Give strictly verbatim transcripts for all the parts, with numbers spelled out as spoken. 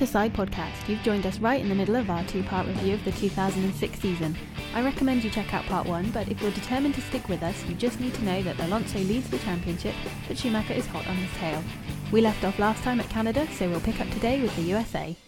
Side Podcast. You've joined us right in the middle of our two-part review of the two thousand six season. I recommend you check out part one, but if you're determined to stick with us, you just need to know that Alonso leads the championship, but Schumacher is hot on his tail. We left off last time at Canada, so we'll pick up today with the U S A.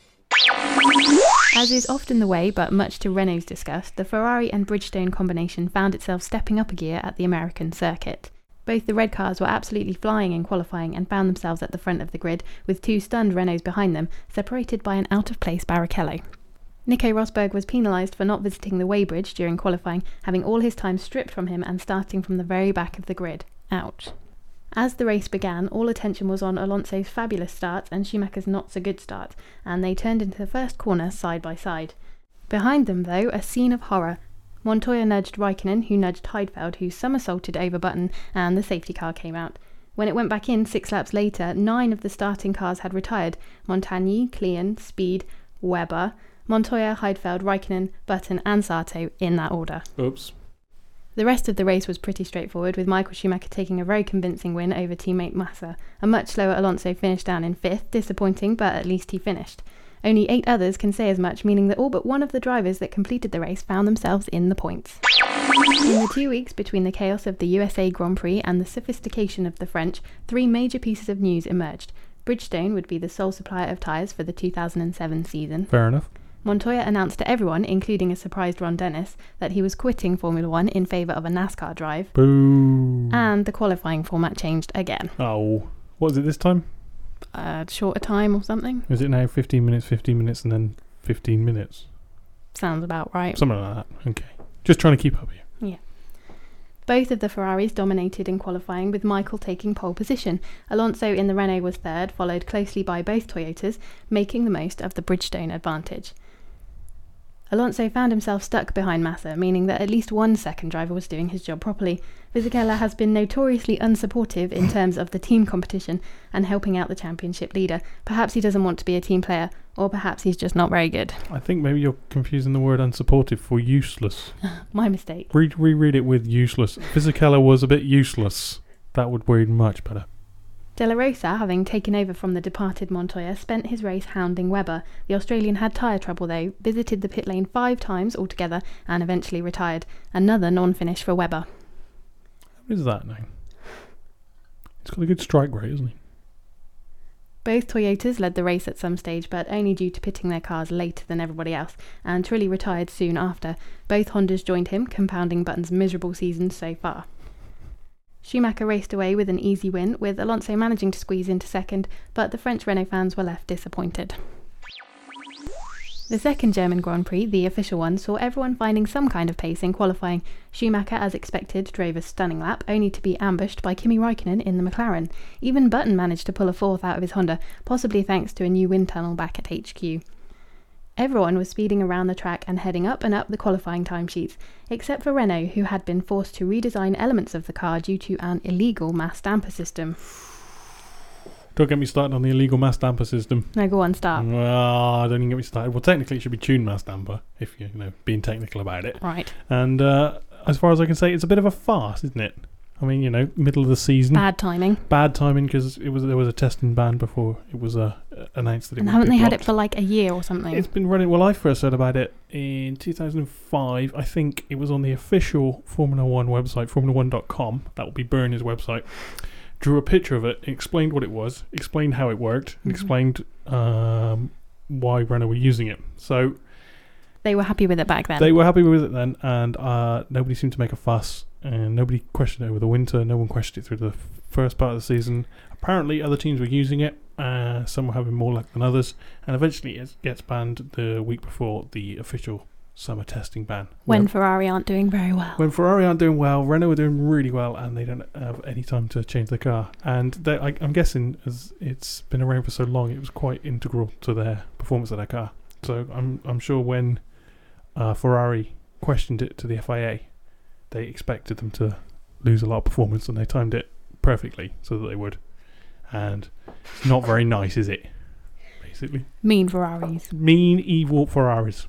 As is often the way, but much to Renault's disgust, the Ferrari and Bridgestone combination found itself stepping up a gear at the American circuit. Both the red cars were absolutely flying in qualifying and found themselves at the front of the grid, with two stunned Renaults behind them, separated by an out-of-place Barrichello. Nico Rosberg was penalised for not visiting the weighbridge during qualifying, having all his time stripped from him and starting from the very back of the grid. Ouch. As the race began, all attention was on Alonso's fabulous start and Schumacher's not-so-good start, and they turned into the first corner side by side. Behind them, though, a scene of horror. Montoya nudged Raikkonen, who nudged Heidfeld, who somersaulted over Button, and the safety car came out. When it went back in six laps later, nine of the starting cars had retired. Montagny, Klein, Speed, Webber, Montoya, Heidfeld, Raikkonen, Button and Sato in that order. Oops. The rest of the race was pretty straightforward, with Michael Schumacher taking a very convincing win over teammate Massa. A much slower Alonso finished down in fifth, disappointing, but at least he finished. Only eight others can say as much, meaning that all but one of the drivers that completed the race found themselves in the points. In the two weeks between the chaos of the U S A Grand Prix and the sophistication of the French, three major pieces of news emerged. Bridgestone would be the sole supplier of tyres for the two thousand seven season. Fair enough. Montoya announced to everyone, including a surprised Ron Dennis, that he was quitting Formula One in favour of a NASCAR drive. Boo. And the qualifying format changed again. Oh. What is it this time? A shorter time or something. Is it now fifteen minutes, fifteen minutes, and then fifteen minutes? Sounds about right. Something like that. Okay. Just trying to keep up here. Yeah. Both of the Ferraris dominated in qualifying, with Michael taking pole position. Alonso in the Renault was third, followed closely by both Toyotas, making the most of the Bridgestone advantage. Alonso found himself stuck behind Massa, meaning that at least one second driver was doing his job properly. Fisichella has been notoriously unsupportive in terms of the team competition and helping out the championship leader. Perhaps he doesn't want to be a team player, or perhaps he's just not very good. I think maybe you're confusing the word unsupportive for useless. My mistake. Re- reread it with useless. Fisichella was a bit useless. That would read much better. De La Rosa, having taken over from the departed Montoya, spent his race hounding Webber. The Australian had tyre trouble though, visited the pit lane five times altogether and eventually retired. Another non-finish for Webber. How is that now? He's got a good strike rate, hasn't he? Both Toyotas led the race at some stage, but only due to pitting their cars later than everybody else, and Trulli retired soon after. Both Hondas joined him, compounding Button's miserable season so far. Schumacher raced away with an easy win, with Alonso managing to squeeze into second, but the French Renault fans were left disappointed. The second German Grand Prix, the official one, saw everyone finding some kind of pace in qualifying. Schumacher, as expected, drove a stunning lap, only to be ambushed by Kimi Raikkonen in the McLaren. Even Button managed to pull a fourth out of his Honda, possibly thanks to a new wind tunnel back at H Q. Everyone was speeding around the track and heading up and up the qualifying timesheets, except for Renault, who had been forced to redesign elements of the car due to an illegal mass damper system. Don't get me started on the illegal mass damper system. No, go on, start. Well, don't even get me started. Well, technically it should be tuned mass damper, if you're you know, being technical about it. Right. And uh, as far as I can say, it's a bit of a farce, isn't it? I mean, you know, middle of the season. Bad timing. Bad timing because it was there was a testing ban before it was uh, announced that it and would haven't be they blocked. had it for like a year or something? It's been running. Well, I first heard about it in two thousand five. I think it was on the official Formula One website, formula one dot com. That will be Bernie's website. Drew a picture of it, explained what it was, explained how it worked, and mm-hmm. explained um, why Renault were using it. So they were happy with it back then. They were happy with it then, and uh, nobody seemed to make a fuss. And nobody questioned it over the winter. No one questioned it through the f- first part of the season. Apparently, other teams were using it. Uh, some were having more luck than others. And eventually, it gets banned the week before the official summer testing ban. When Ferrari aren't doing very well. When Ferrari aren't doing well, Renault are doing really well, and they don't have any time to change their car. And they, I, I'm guessing, as it's been around for so long, it was quite integral to their performance of their car. So I'm I'm sure when uh, Ferrari questioned it to the F I A, they expected them to lose a lot of performance, and they timed it perfectly so that they would. And it's not very nice, is it? Basically. Mean Ferraris. Mean, evil Ferraris.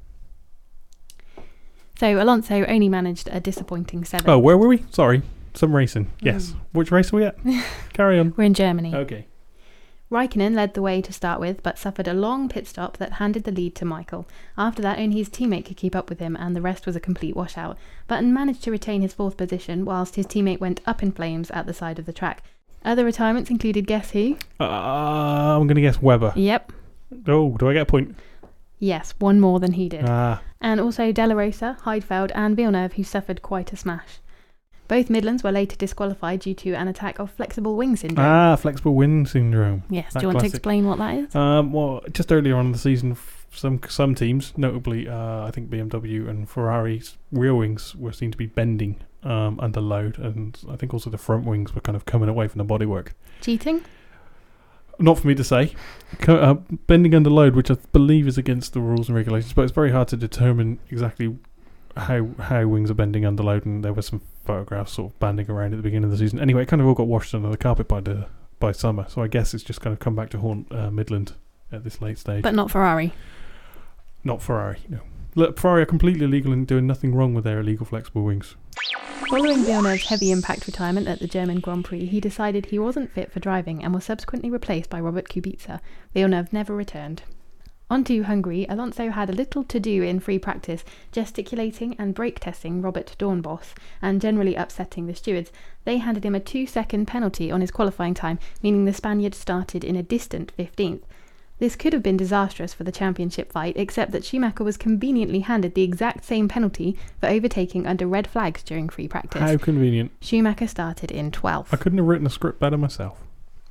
So Alonso only managed a disappointing seventh. Oh, where were we? Sorry. Some racing. Yes. Mm. Which race are we at? Carry on. We're in Germany. Okay. Raikkonen led the way to start with, but suffered a long pit stop that handed the lead to Michael. After that, only his teammate could keep up with him, and the rest was a complete washout. Button managed to retain his fourth position, whilst his teammate went up in flames at the side of the track. Other retirements included, guess who? Uh, I'm going to guess Webber. Yep. Oh, do I get a point? Yes, one more than he did. Ah. And also De La Rosa, Heidfeld and Villeneuve, who suffered quite a smash. Both Midlands were later disqualified due to an attack of flexible wing syndrome. Ah, flexible wing syndrome. Yes, that do you want classic. to explain what that is? Um, well, just earlier on in the season, f- some some teams, notably uh, I think B M W and Ferrari's rear wings were seen to be bending um, under load, and I think also the front wings were kind of coming away from the bodywork. Cheating? Not for me to say. Co- uh, bending under load, which I believe is against the rules and regulations, but it's very hard to determine exactly how how wings are bending under load, and there were some photographs sort of banding around at the beginning of the season. Anyway, it kind of all got washed under the carpet by the by summer, so I guess it's just kind of come back to haunt uh, Midland at this late stage. But not Ferrari. Not Ferrari, no. Look, Ferrari are completely illegal and doing nothing wrong with their illegal flexible wings. Following Villeneuve's heavy impact retirement at the German Grand Prix, he decided he wasn't fit for driving and was subsequently replaced by Robert Kubica. Villeneuve never returned. On to Hungary, Alonso had a little to do in free practice, gesticulating and brake testing Robert Dornbos and generally upsetting the stewards. They handed him a two-second penalty on his qualifying time, meaning the Spaniard started in a distant fifteenth. This could have been disastrous for the championship fight, except that Schumacher was conveniently handed the exact same penalty for overtaking under red flags during free practice. How convenient. Schumacher started in twelfth. I couldn't have written a script better myself.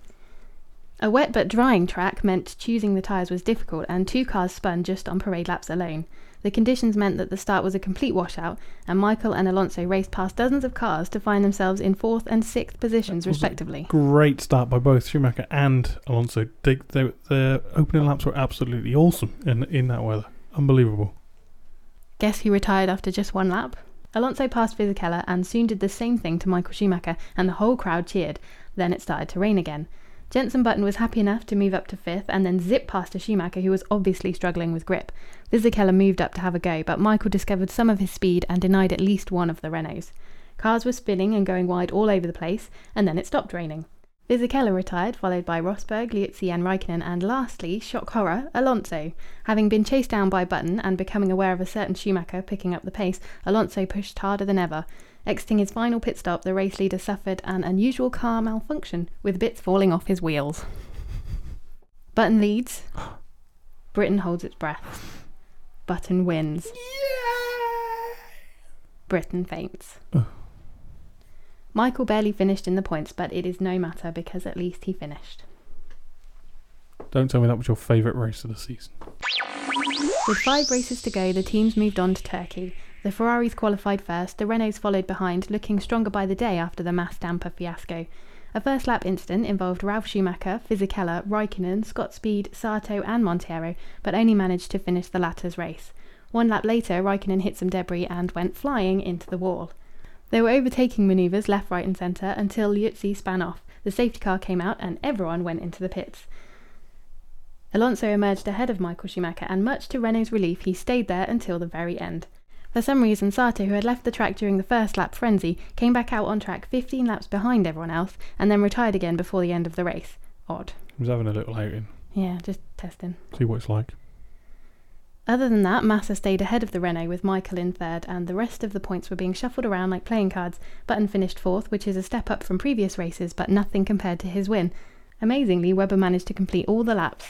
A wet but drying track meant choosing the tyres was difficult, and two cars spun just on parade laps alone. The conditions meant that the start was a complete washout, and Michael and Alonso raced past dozens of cars to find themselves in fourth and sixth positions respectively. Great start by both Schumacher and Alonso. They, they, their opening laps were absolutely awesome in, in that weather. Unbelievable. Guess who retired after just one lap? Alonso passed Fisichella and soon did the same thing to Michael Schumacher, and the whole crowd cheered. Then it started to rain again. Jenson Button was happy enough to move up to fifth and then zip past a Schumacher who was obviously struggling with grip. Fisichella moved up to have a go, but Michael discovered some of his speed and denied at least one of the Renaults. Cars were spinning and going wide all over the place, and then it stopped raining. Fisichella retired, followed by Rosberg, Liuzzi and Raikkonen, and lastly, shock horror, Alonso. Having been chased down by Button and becoming aware of a certain Schumacher picking up the pace, Alonso pushed harder than ever. Exiting his final pit stop, the race leader suffered an unusual car malfunction, with bits falling off his wheels. Button leads. Britain holds its breath. Button wins. Yeah! Britain faints. Ugh. Michael barely finished in the points, but it is no matter because at least he finished. Don't tell me that was your favourite race of the season. With five races to go, the teams moved on to Turkey. The Ferraris qualified first, the Renaults followed behind, looking stronger by the day after the mass damper fiasco. A first lap incident involved Ralf Schumacher, Fisichella, Raikkonen, Scott Speed, Sato and Montero, but only managed to finish the latter's race. One lap later, Raikkonen hit some debris and went flying into the wall. There were overtaking manoeuvres left, right and centre until Liuzzi span off. The safety car came out and everyone went into the pits. Alonso emerged ahead of Michael Schumacher, and much to Renault's relief, he stayed there until the very end. For some reason, Sato, who had left the track during the first lap frenzy, came back out on track fifteen laps behind everyone else, and then retired again before the end of the race. Odd. He was having a little outing. Yeah, just testing. See what it's like. Other than that, Massa stayed ahead of the Renault with Michael in third, and the rest of the points were being shuffled around like playing cards. Button finished fourth, which is a step up from previous races, but nothing compared to his win. Amazingly, Webber managed to complete all the laps.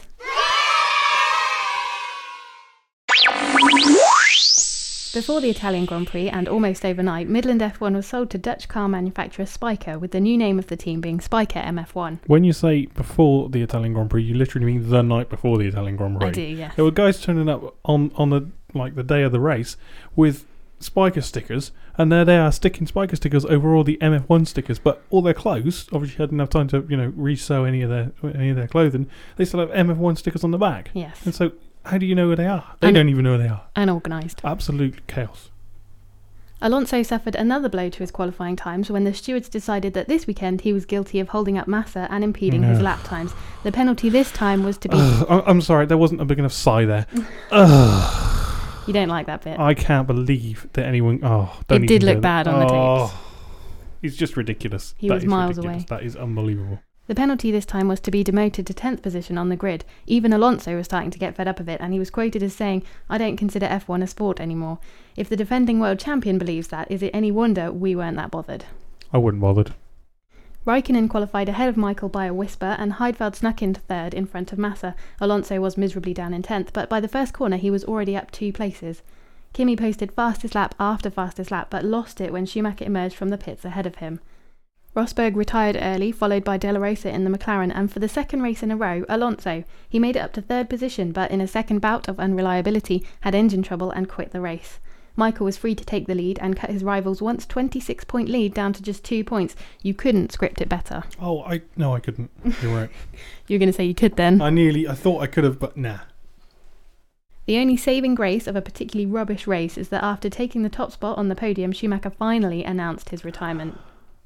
Before the Italian Grand Prix, and almost overnight, Midland F one was sold to Dutch car manufacturer Spyker, with the new name of the team being Spyker M F one. When you say before the Italian Grand Prix, you literally mean the night before the Italian Grand Prix. I do, yes. There were guys turning up on, on the like the day of the race with Spyker stickers, and there they are sticking Spyker stickers over all the M F one stickers, but all their clothes, obviously hadn't enough time to, you know, re-sew any of their any of their clothing, they still have M F one stickers on the back. Yes. And so how do you know where they are? They Un- don't even know where they are. Unorganised. Absolute chaos. Alonso suffered another blow to his qualifying times when the stewards decided that this weekend he was guilty of holding up Massa and impeding No. his lap times. The penalty this time was to be... Ugh, I- I'm sorry, there wasn't a big enough sigh there. Ugh. You don't like that bit. I can't believe that anyone... Oh, don't It did even look go bad there. on the oh, tapes. It's just ridiculous. He That was is miles ridiculous. away. That is unbelievable. The penalty this time was to be demoted to tenth position on the grid. Even Alonso was starting to get fed up of it, and he was quoted as saying, "I don't consider F one a sport anymore." If the defending world champion believes that, is it any wonder we weren't that bothered? I wouldn't bothered. Raikkonen qualified ahead of Michael by a whisper, and Heidfeld snuck into third in front of Massa. Alonso was miserably down in tenth, but by the first corner he was already up two places. Kimi posted fastest lap after fastest lap, but lost it when Schumacher emerged from the pits ahead of him. Rosberg retired early, followed by De La Rosa in the McLaren, and for the second race in a row, Alonso. He made it up to third position, but in a second bout of unreliability, had engine trouble and quit the race. Michael was free to take the lead and cut his rival's once twenty-six point lead down to just two points. You couldn't script it better. Oh, I no, I couldn't. You're right. You're going to say you could then? I nearly, I thought I could have, but nah. The only saving grace of a particularly rubbish race is that after taking the top spot on the podium, Schumacher finally announced his retirement.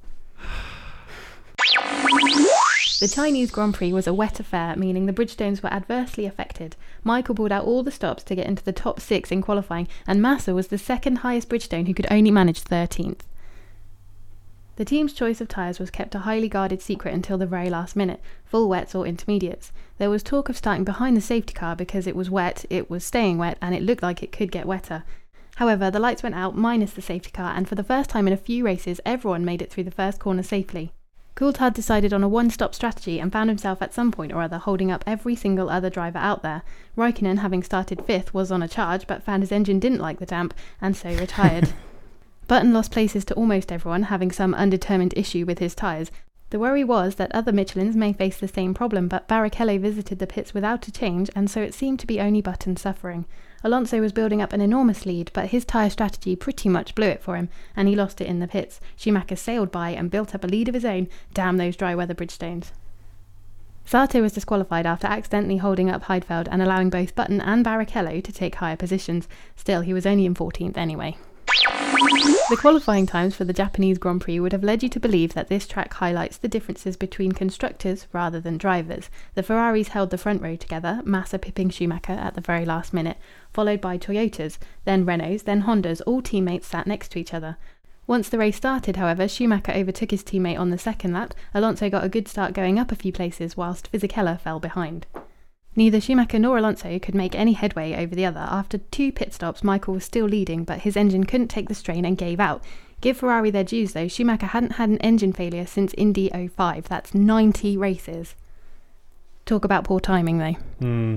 The Chinese Grand Prix was a wet affair, meaning the Bridgestones were adversely affected. Michael pulled out all the stops to get into the top six in qualifying, and Massa was the second highest Bridgestone who could only manage thirteenth. The team's choice of tyres was kept a highly guarded secret until the very last minute, full wets or intermediates. There was talk of starting behind the safety car because it was wet, it was staying wet, and it looked like it could get wetter. However, the lights went out minus the safety car, and for the first time in a few races, everyone made it through the first corner safely. Coulthard decided on a one-stop strategy and found himself at some point or other holding up every single other driver out there. Raikkonen, having started fifth, was on a charge but found his engine didn't like the damp and so retired. Button lost places to almost everyone, having some undetermined issue with his tyres. The worry was that other Michelins may face the same problem, but Barrichello visited the pits without a change, and so it seemed to be only Button suffering. Alonso was building up an enormous lead, but his tyre strategy pretty much blew it for him, and he lost it in the pits. Schumacher sailed by and built up a lead of his own. Damn those dry weather Bridgestones. Sato was disqualified after accidentally holding up Heidfeld and allowing both Button and Barrichello to take higher positions. Still, he was only in fourteenth anyway. The qualifying times for the Japanese Grand Prix would have led you to believe that this track highlights the differences between constructors rather than drivers. The Ferraris held the front row together, Massa pipping Schumacher at the very last minute, followed by Toyotas, then Renaults, then Hondas. All teammates sat next to each other. Once the race started, however, Schumacher overtook his teammate on the second lap. Alonso got a good start going up a few places, whilst Fisichella fell behind. Neither Schumacher nor Alonso could make any headway over the other. After two pit stops, Michael was still leading, but his engine couldn't take the strain and gave out. Give Ferrari their dues though, Schumacher hadn't had an engine failure since Indy oh five. That's ninety races. Talk about poor timing though. Hmm.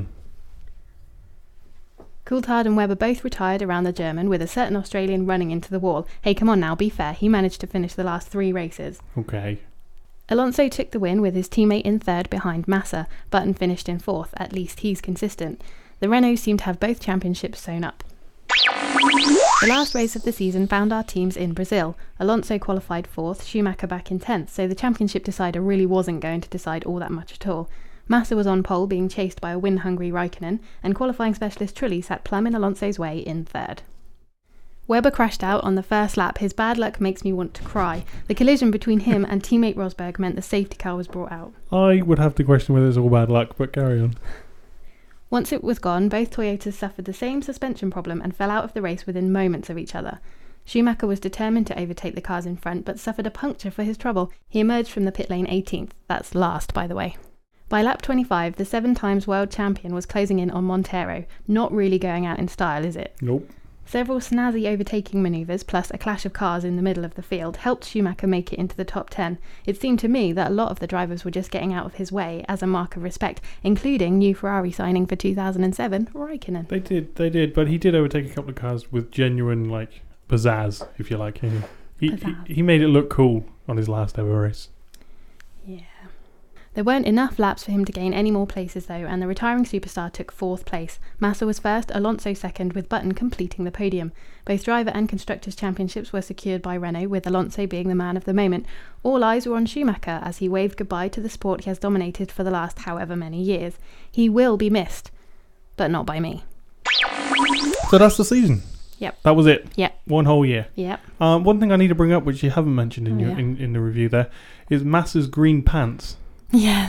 Coulthard and Webber both retired around the German, with a certain Australian running into the wall. Hey, come on now, be fair. He managed to finish the last three races. Okay. Alonso took the win with his teammate in third behind Massa. Button finished in fourth. At least he's consistent. The Renaults seem to have both championships sewn up. The last race of the season found our teams in Brazil. Alonso qualified fourth, Schumacher back in tenth, so the championship decider really wasn't going to decide all that much at all. Massa was on pole, being chased by a win-hungry Raikkonen, and qualifying specialist Trulli sat plumb in Alonso's way in third. Webber crashed out on the first lap. His bad luck makes me want to cry. The collision between him and teammate Rosberg meant the safety car was brought out. I would have to question whether it's all bad luck, but carry on. Once it was gone, both Toyotas suffered the same suspension problem and fell out of the race within moments of each other. Schumacher was determined to overtake the cars in front, but suffered a puncture for his trouble. He emerged from the pit lane eighteenth. That's last, by the way. By lap twenty-five, the seven times world champion was closing in on Montero. Not really going out in style, is it? Nope. Several snazzy overtaking manoeuvres, plus a clash of cars in the middle of the field, helped Schumacher make it into the top ten. It seemed to me that a lot of the drivers were just getting out of his way as a mark of respect, including new Ferrari signing for two thousand seven, Raikkonen. They did, they did, but he did overtake a couple of cars with genuine, like, pizzazz, if you like. He, he, he made it look cool on his last ever race. Yeah. There weren't enough laps for him to gain any more places though, and the retiring superstar took fourth place. Massa was first, Alonso second, with Button completing the podium. Both driver and constructors' championships were secured by Renault, with Alonso being the man of the moment. All eyes were on Schumacher as he waved goodbye to the sport he has dominated for the last however many years. He will be missed, but not by me. So that's the season. Yep. That was it. Yep. One whole year. Yep. Um, one thing I need to bring up, which you haven't mentioned in oh, your yeah. in, in the review there, is Massa's green pants. Yes.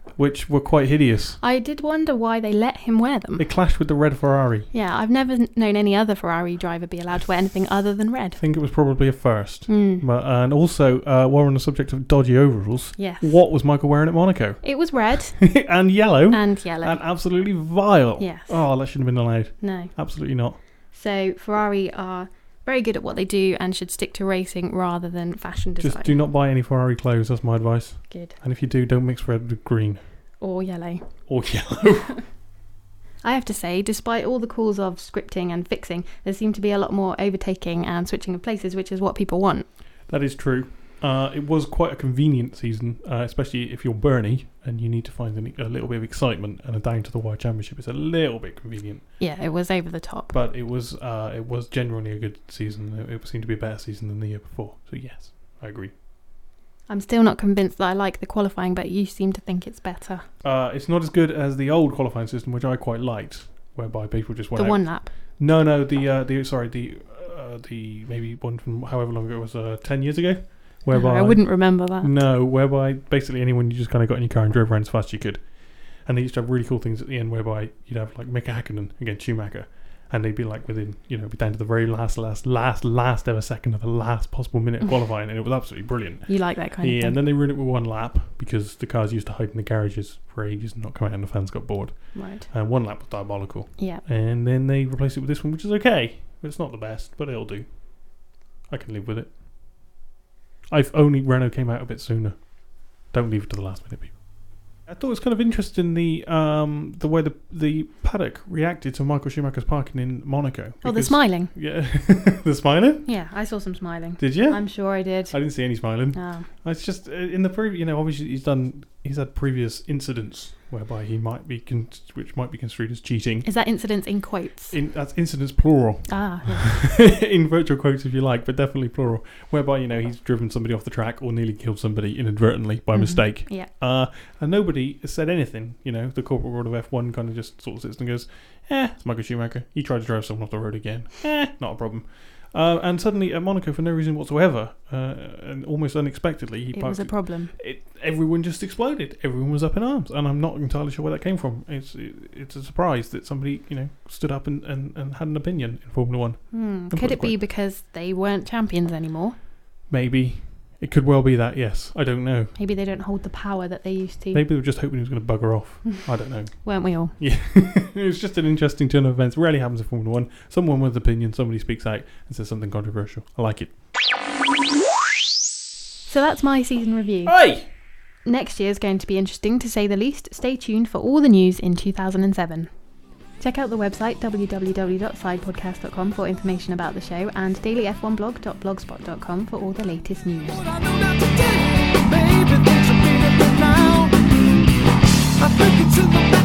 which were quite hideous. I did wonder why they let him wear them. They clashed with the red Ferrari. Yeah, I've never known any other Ferrari driver be allowed to wear anything other than red. I think it was probably a first. Mm. But, and also, uh, while we're on the subject of dodgy overalls, Yes. what was Michael wearing at Monaco? It was red and yellow. and yellow. And absolutely vile. Yes. Oh, that shouldn't have been allowed. No. Absolutely not. So Ferrari are very good at what they do and should stick to racing rather than fashion design. Just do not buy any Ferrari clothes. That's my advice. Good. And if you do, don't mix red with green. Or yellow. Or yellow. I have to say, despite all the calls of scripting and fixing, there seemed to be a lot more overtaking and switching of places, which is what people want. That is true. Uh, it was quite a convenient season, uh, especially if you're Bernie and you need to find an, a little bit of excitement, and a down to the wire championship is a little bit convenient. Yeah, it was over the top. But it was uh, it was genuinely a good season. It, it seemed to be a better season than the year before. So yes, I agree. I'm still not convinced that I like the qualifying, but you seem to think it's better. Uh, it's not as good as the old qualifying system, which I quite liked, whereby people just went The out. one lap. No, no, the uh, the sorry, the uh, the maybe one from however long ago it was, uh, ten years ago, whereby No, I wouldn't remember that. No, whereby basically anyone, you just kind of got in your car and drove around as fast as you could, and they used to have really cool things at the end, whereby you'd have like Mika Hakkinen against Schumacher, and they'd be like within, you know, be down to the very last, last, last, last ever second of the last possible minute of qualifying, and it was absolutely brilliant. You like that kind Yeah, of thing. and then they ruined it with one lap because the cars used to hide in the garages for ages and not come out, and the fans got bored. Right. And one lap was diabolical. Yeah. And then they replaced it with this one, which is okay. It's not the best, but it'll do. I can live with it. I've only Renault came out a bit sooner. Don't leave it to the last minute, people. I thought it was kind of interesting the um the way the the paddock reacted to Michael Schumacher's parking in Monaco. Oh, the because- smiling. Yeah, the smiling. Yeah, I saw some smiling. Did you? I'm sure I did. I didn't see any smiling. Oh. It's just uh, in the previous, you know, obviously he's done, he's had previous incidents whereby he might be, con- which might be construed as cheating. Is that incidents in quotes? In, that's incidents plural. Ah, yeah. In virtual quotes if you like, but definitely plural. Whereby, you know, he's driven somebody off the track or nearly killed somebody inadvertently by Mhm. mistake. Yeah. Uh, and nobody has said anything. You know, the corporate world of F one kind of just sort of sits and goes, eh, it's Michael Schumacher. He tried to drive someone off the road again. Eh, not a problem. Uh, and suddenly at Monaco, for no reason whatsoever, uh, and almost unexpectedly, he It parked was a problem. it, everyone just exploded. Everyone was up in arms, and I'm not entirely sure where that came from. It's it, it's a surprise that somebody, you know, stood up and, and, and had an opinion in Formula One. Hmm. thought Could it it be quite- because they weren't champions anymore? Maybe it could well be that. Yes, I don't know. Maybe they don't hold the power that they used to. Maybe they were just hoping he was going to bugger off. I don't know. Weren't we all? Yeah, it was just an interesting turn of events. Rarely happens in Formula One. Someone with opinion, somebody speaks out and says something controversial. I like it. So that's my season review. Hey! Next year is going to be interesting, to say the least. Stay tuned for all the news in two thousand seven. Check out the website w w w dot side podcast dot com for information about the show, and daily f one blog dot blogspot dot com for all the latest news. What I know not to do, maybe things are better than now. I think it's in the